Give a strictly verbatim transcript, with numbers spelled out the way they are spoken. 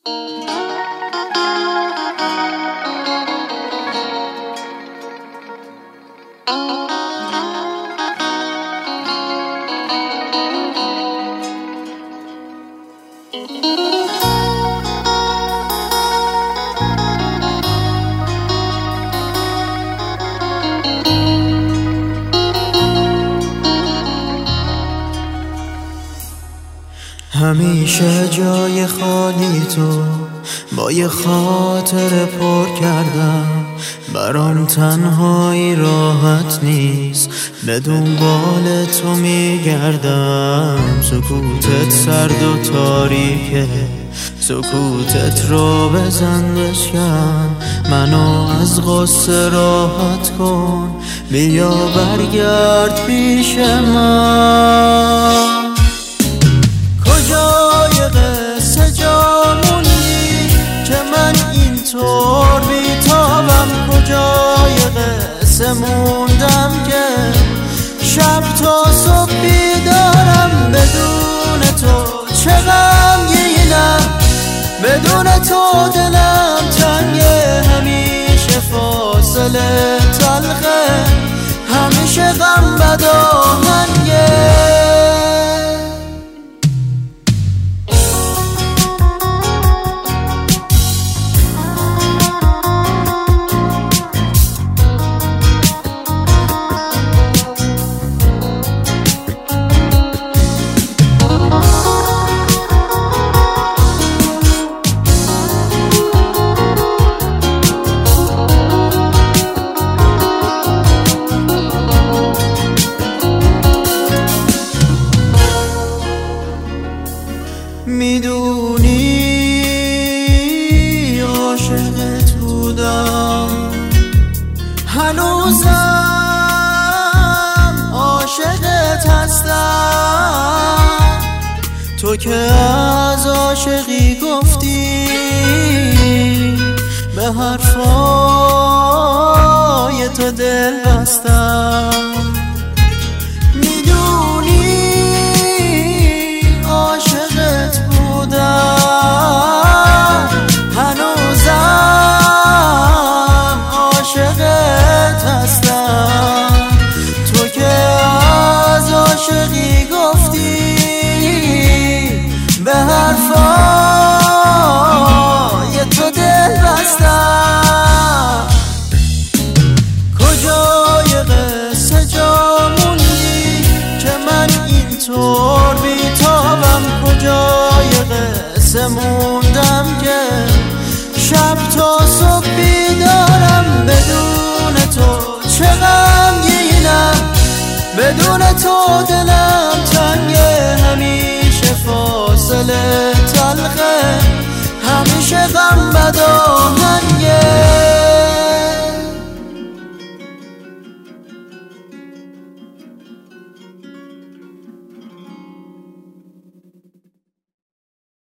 همیشه جای خالی تو با یه خاطر پر کردم، برام تنهایی راحت نیست، به دنبال تو میگردم. سکوتت سرد و تاریکه، سکوتت رو بزن بشکن، منو از غصه راحت کن، بیا برگرد پیش من. کجای قصه جا موندی که من اینطور بیتابم؟ کجای قصه موندم که شب تا صبح بیدارم؟ بدون تو چه غمگینم، بدون تو دلم تنگه، همیشه فاصله تلخه، همیشه غم بد آهنگه. میدونی عاشقت بودم، هنوزم عاشقت هستم. تو که از عاشقی گفتی به حرفای تو دل بستم. عاشقی گفتی به حرفای تو دل بستم. کجای قصه جا موندی که من اینطور بیتابم؟ کجای قصه موندم که شب تا صبح بیدارم؟ بدون تو چه غمگینم، بدون تو دلم تنگه، همیشه فاصله تلخه، همیشه غم بد آهنگه.